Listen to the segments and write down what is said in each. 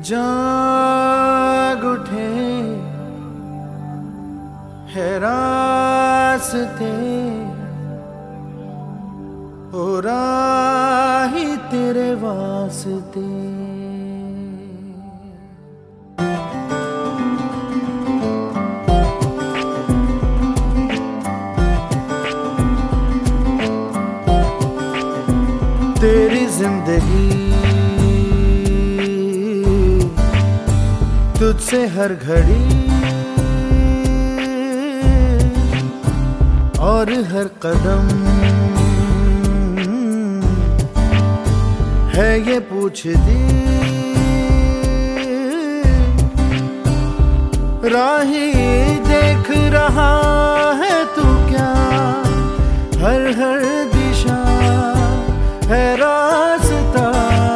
जाग उठे है रास्ते ओ राही तेरे वास्ते। तेरी जिंदगी तुझसे हर घड़ी और हर कदम है ये पूछती राही देख रहा है तू क्या, हर हर दिशा है रास्ता।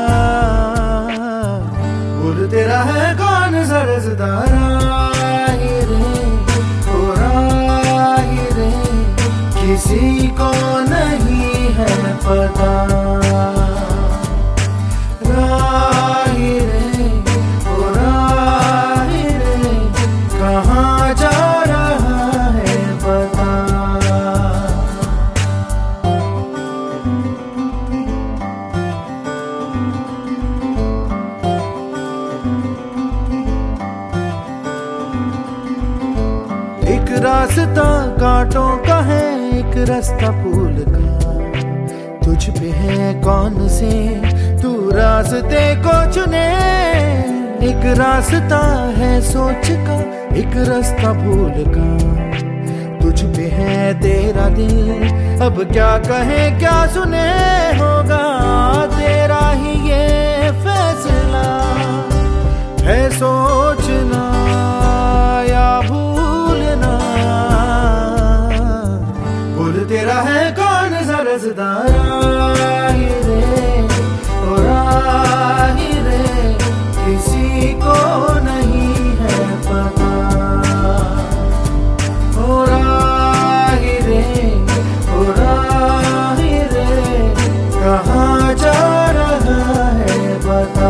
बोल तेरा है कौन सा रास्ता, राही रे ओ राही रे किसी को नहीं है पता। राही रे ओ राही रे कहाँ जा रहा है पता। एक रास्ता कांटों का है, एक रास्ता फूल का। तुझ पे है कौन से तू रास्ते को चुने। एक रास्ता है सोच का, एक रास्ता भूल का। तुझ पे है तेरा दिल, अब क्या कहे क्या सुने। होगा तेरा ही ये फैसला है, सोचना या भूलना। बोल तेरा है कौन सा रास्ता, राही रे ओ राही रे किसी को नहीं है पता। ओ राही रे ओ राही रे कहाँ जा रहा है पता।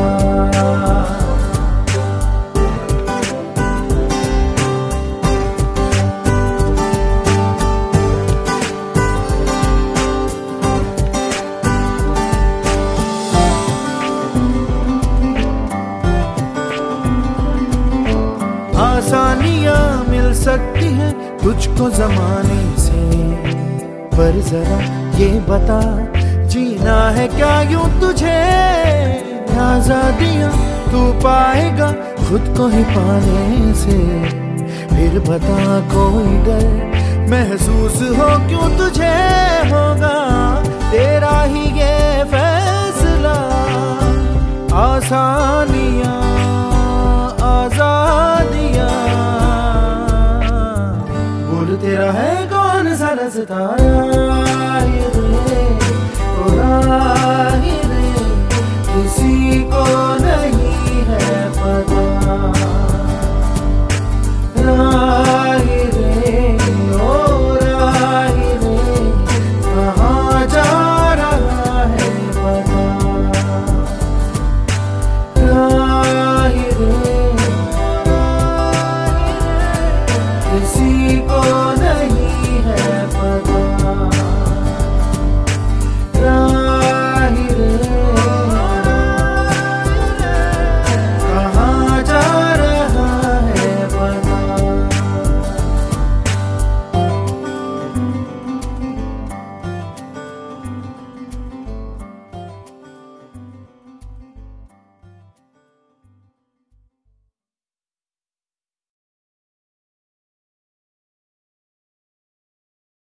आसानियां मिल सकती हैं तुझको जमाने से, पर जरा ये बता जीना है क्या यूं तुझे। आजादियां तू पाएगा खुद को ही पाने से, फिर बता कोई डर महसूस हो क्यों तुझे। होगा तेरा ही ये फैसला, आसानियां आजादियां। बोल तेरा है कौन सा रास्ता, राही रे ओ राही